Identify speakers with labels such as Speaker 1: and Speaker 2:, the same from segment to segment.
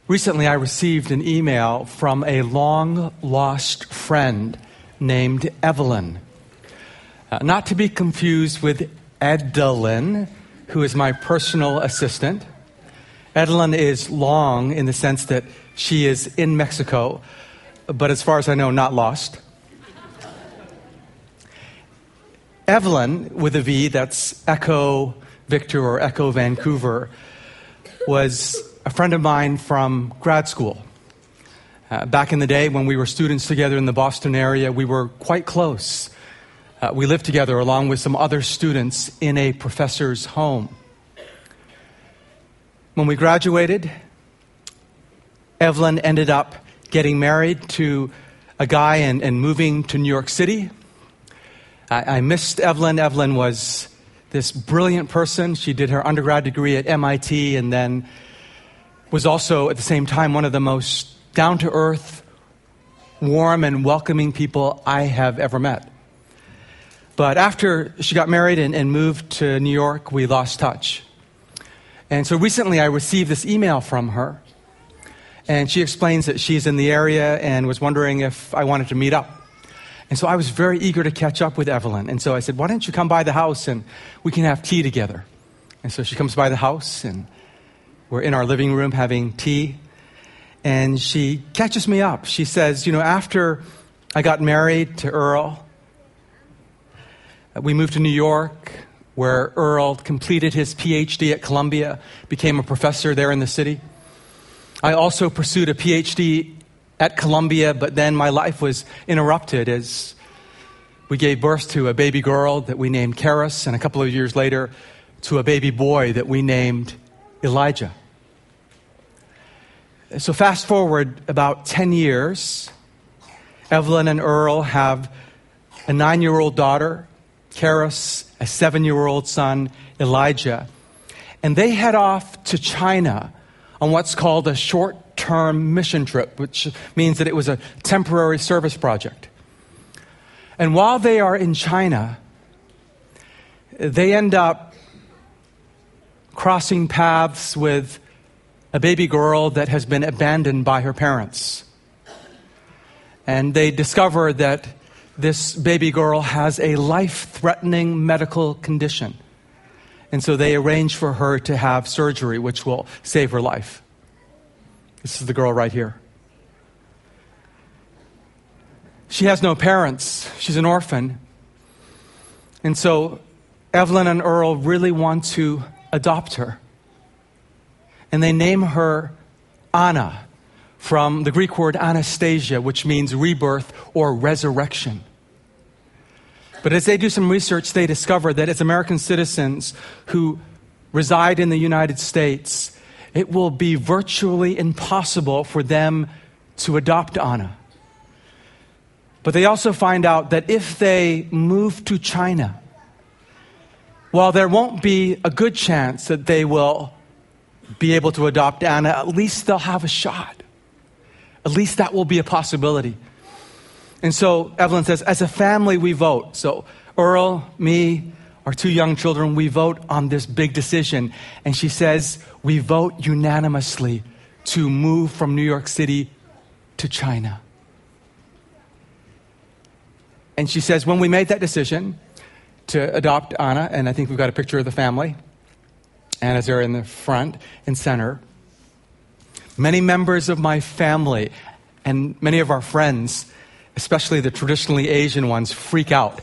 Speaker 1: Recently, I received an email from a long-lost friend named Evelyn. Not to be confused with Edelyn, who is my personal assistant. Edelyn is long in the sense that she is in Mexico, but as far as I know, not lost. Evelyn, with a V, that's Echo Victor or Echo Vancouver, was a friend of mine from grad school. Back in the day when we were students together in the Boston area, we were quite close. We lived together along with some other students in a professor's home. When we graduated, Evelyn ended up getting married to a guy and moving to New York City. I missed Evelyn. Evelyn was this brilliant person. She did her undergrad degree at MIT and then was also at the same time one of the most down-to-earth, warm and welcoming people I have ever met. But after she got married and moved to New York, we lost touch. And so recently I received this email from her, and she explains that she's in the area and was wondering if I wanted to meet up. And so I was very eager to catch up with Evelyn. And so I said, why don't you come by the house and we can have tea together? And so she comes by the house and we're in our living room having tea. And she catches me up. She says, after I got married to Earl, we moved to New York, where Earl completed his PhD at Columbia, became a professor there in the city. I also pursued a PhD at Columbia, but then my life was interrupted as we gave birth to a baby girl that we named Karis, and a couple of years later to a baby boy that we named Elijah. So fast forward about 10 years, Evelyn and Earl have a 9-year-old daughter, Karis, a 7-year-old son, Elijah, and they head off to China on what's called a short-term mission trip, which means that it was a temporary service project. And while they are in China, they end up crossing paths with a baby girl that has been abandoned by her parents. And they discover that this baby girl has a life-threatening medical condition. And so they arrange for her to have surgery, which will save her life. This is the girl right here. She has no parents. She's an orphan. And so Evelyn and Earl really want to adopt her. And they name her Anna, from the Greek word Anastasia, which means rebirth or resurrection. But as they do some research, they discover that as American citizens who reside in the United States, it will be virtually impossible for them to adopt Anna. But they also find out that if they move to China, while there won't be a good chance that they will be able to adopt Anna, at least they'll have a shot. At least that will be a possibility. And so Evelyn says, as a family, we vote. So Earl, me, our 2 young children, we vote on this big decision. And she says, we vote unanimously to move from New York City to China. And she says, when we made that decision to adopt Anna, and I think we've got a picture of the family, and as they're in the front and center, many members of my family and many of our friends, especially the traditionally Asian ones, freak out.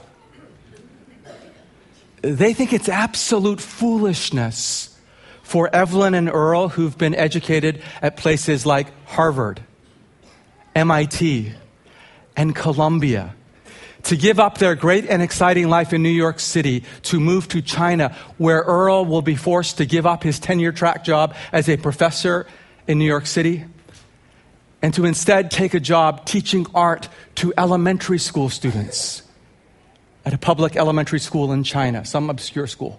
Speaker 1: They think it's absolute foolishness for Evelyn and Earl, who've been educated at places like Harvard, MIT, and Columbia, to give up their great and exciting life in New York City to move to China, where Earl will be forced to give up his tenure track job as a professor in New York City, and to instead take a job teaching art to elementary school students at a public elementary school in China, some obscure school.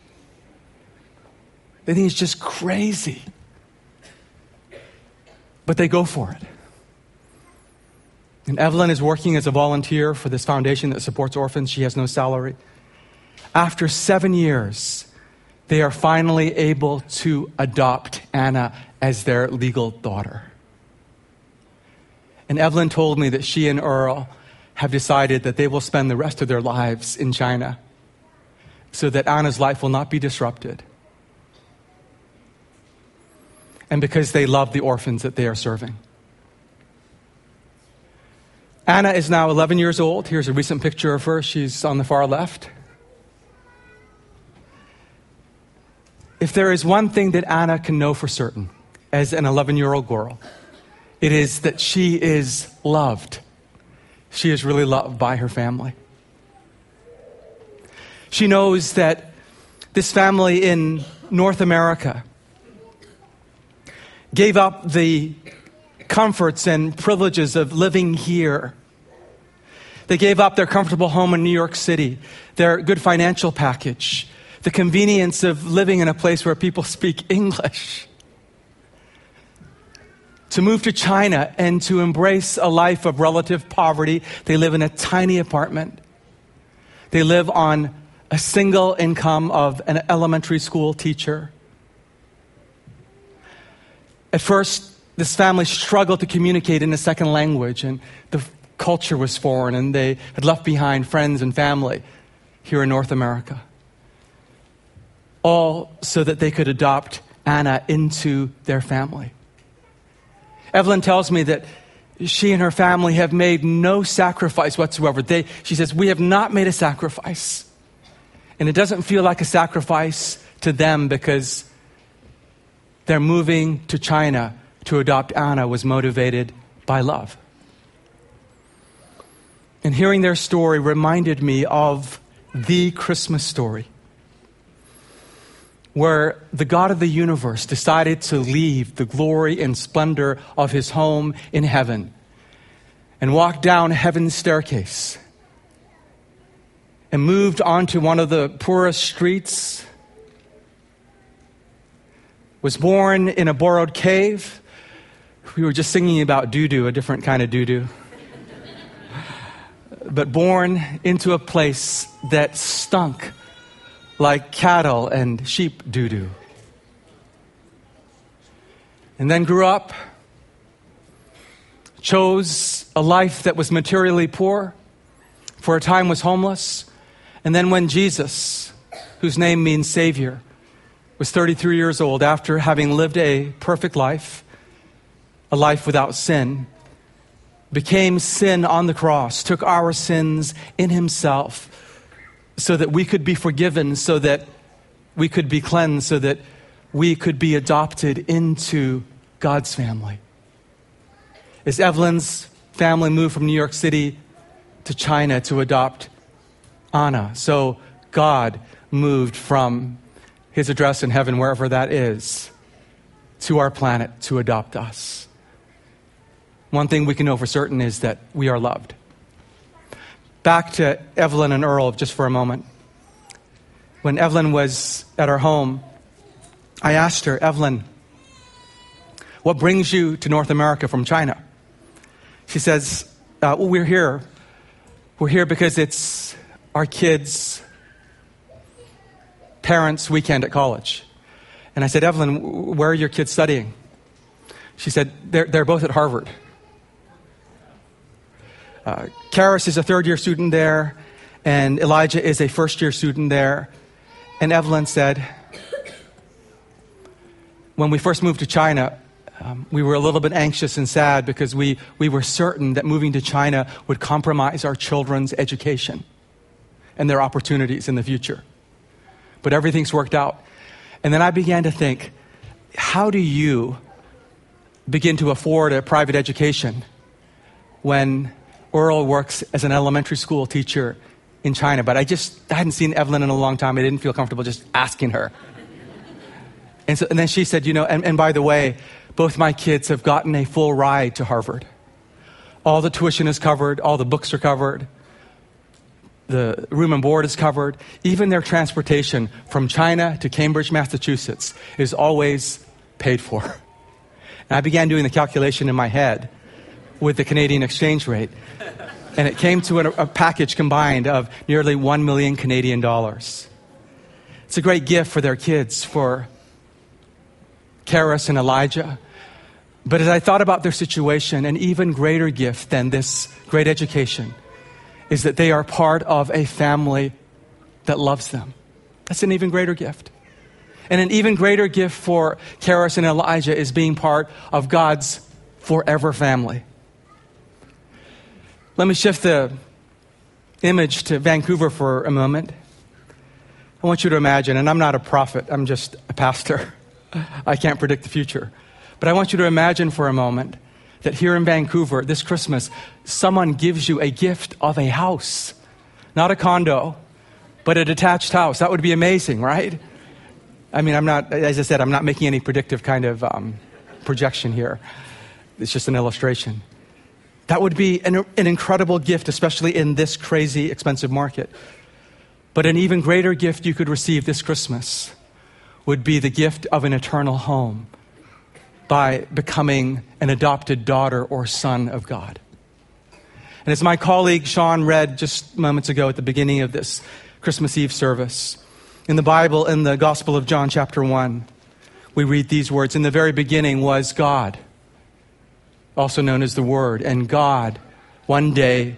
Speaker 1: They think it's just crazy. But they go for it. And Evelyn is working as a volunteer for this foundation that supports orphans. She has no salary. After 7 years, they are finally able to adopt Anna as their legal daughter. And Evelyn told me that she and Earl have decided that they will spend the rest of their lives in China so that Anna's life will not be disrupted. And because they love the orphans that they are serving. Anna is now 11 years old. Here's a recent picture of her. She's on the far left. If there is one thing that Anna can know for certain as an 11-year-old girl, it is that she is loved. She is really loved by her family. She knows that this family in North America gave up the comforts and privileges of living here. They gave up their comfortable home in New York City, their good financial package, the convenience of living in a place where people speak English, to move to China and to embrace a life of relative poverty. They live in a tiny apartment. They live on a single income of an elementary school teacher. At first, this family struggled to communicate in a second language, and the culture was foreign, and they had left behind friends and family here in North America. All so that they could adopt Anna into their family. Evelyn tells me that she and her family have made no sacrifice whatsoever. She says, we have not made a sacrifice. And it doesn't feel like a sacrifice to them because their moving to China to adopt Anna was motivated by love. And hearing their story reminded me of the Christmas story, where the God of the universe decided to leave the glory and splendor of his home in heaven and walk down heaven's staircase and moved onto one of the poorest streets, was born in a borrowed cave. We were just singing about doo-doo, a different kind of doo-doo. But born into a place that stunk like cattle and sheep doo-doo. And then grew up, chose a life that was materially poor, for a time was homeless. And then when Jesus, whose name means Savior, was 33 years old, after having lived a perfect life, a life without sin, became sin on the cross, took our sins in himself so that we could be forgiven, so that we could be cleansed, so that we could be adopted into God's family. As Evelyn's family moved from New York City to China to adopt Anna, so God moved from his address in heaven, wherever that is, to our planet to adopt us. One thing we can know for certain is that we are loved. Back to Evelyn and Earl just for a moment. When Evelyn was at our home, I asked her, Evelyn, what brings you to North America from China? She says, well, we're here. We're here because it's our kids' parents' weekend at college. And I said, Evelyn, where are your kids studying? She said, they're both at Harvard. Karis is a third-year student there, and Elijah is a first-year student there. And Evelyn said, when we first moved to China, we were a little bit anxious and sad because we were certain that moving to China would compromise our children's education and their opportunities in the future. But everything's worked out. And then I began to think, how do you begin to afford a private education when Earl works as an elementary school teacher in China? But I hadn't seen Evelyn in a long time. I didn't feel comfortable just asking her. And then she said, and by the way, both my kids have gotten a full ride to Harvard. All the tuition is covered. All the books are covered. The room and board is covered. Even their transportation from China to Cambridge, Massachusetts is always paid for. And I began doing the calculation in my head with the Canadian exchange rate. And it came to a package combined of nearly 1 million Canadian dollars. It's a great gift for their kids, for Karis and Elijah, But as I thought about their situation, an even greater gift than this great education is that they are part of a family that loves them. That's an even greater gift. And an even greater gift for Karis and Elijah is being part of God's forever family. Let me shift the image to Vancouver for a moment. I want you to imagine, and I'm not a prophet, I'm just a pastor. I can't predict the future. But I want you to imagine for a moment that here in Vancouver this Christmas, someone gives you a gift of a house. Not a condo, but a detached house. That would be amazing, right? I mean, as I said, I'm not making any predictive kind of projection here. It's just an illustration. That would be an incredible gift, especially in this crazy, expensive market. But an even greater gift you could receive this Christmas would be the gift of an eternal home by becoming an adopted daughter or son of God. And as my colleague Sean read just moments ago at the beginning of this Christmas Eve service, in the Bible, in the Gospel of John chapter 1, we read these words, "In the very beginning was God," also known as the Word, and God one day...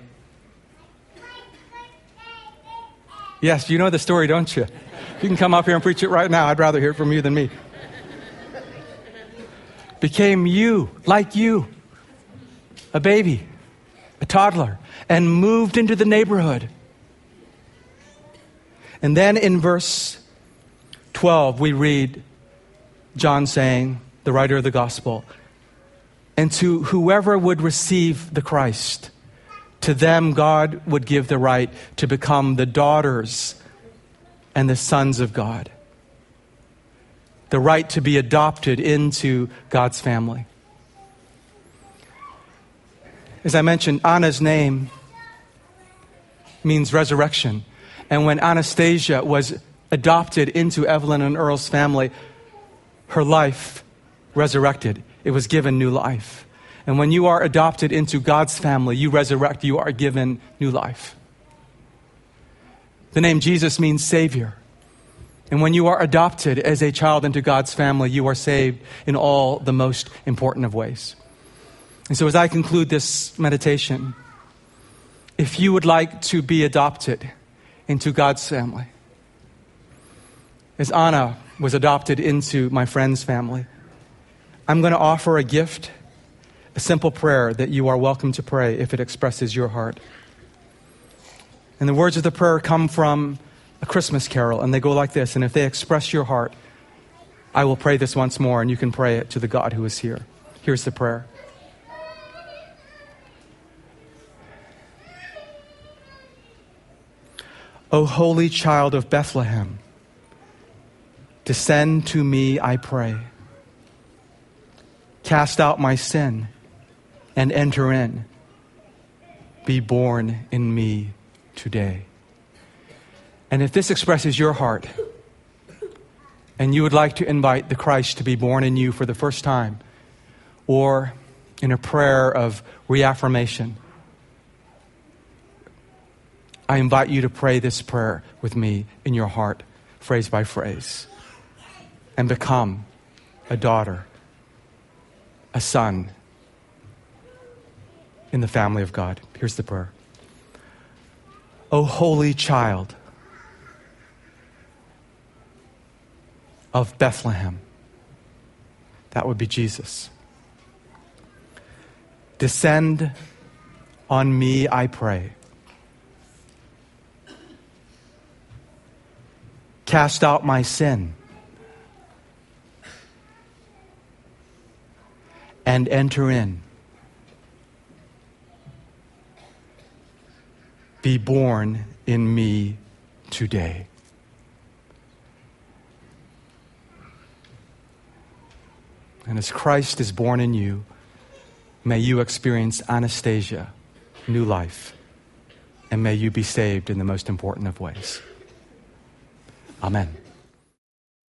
Speaker 1: Yes, you know the story, don't you? You can come up here and preach it right now. I'd rather hear it from you than me. Became you, like you, a baby, a toddler, and moved into the neighborhood. And then in verse 12, we read John saying, the writer of the gospel, "And to whoever would receive the Christ, to them God would give the right to become the daughters and the sons of God." The right to be adopted into God's family. As I mentioned, Anna's name means resurrection. And when Anastasia was adopted into Evelyn and Earl's family, her life resurrected. It was given new life. And when you are adopted into God's family, you resurrect, you are given new life. The name Jesus means Savior. And when you are adopted as a child into God's family, you are saved in all the most important of ways. And so as I conclude this meditation, if you would like to be adopted into God's family, as Anna was adopted into my friend's family, I'm going to offer a gift, a simple prayer that you are welcome to pray if it expresses your heart. And the words of the prayer come from a Christmas carol, and they go like this. And if they express your heart, I will pray this once more, and you can pray it to the God who is here. Here's the prayer. O holy child of Bethlehem, descend to me, I pray. Cast out my sin and enter in. Be born in me today. And if this expresses your heart, and you would like to invite the Christ to be born in you for the first time, or in a prayer of reaffirmation, I invite you to pray this prayer with me in your heart, phrase by phrase, and become a daughter, a son in the family of God. Here's the prayer. O holy child of Bethlehem. That would be Jesus. Descend on me, I pray. Cast out my sin and enter in. Be born in me today. And as Christ is born in you, may you experience Anastasia, new life, and may you be saved in the most important of ways. Amen.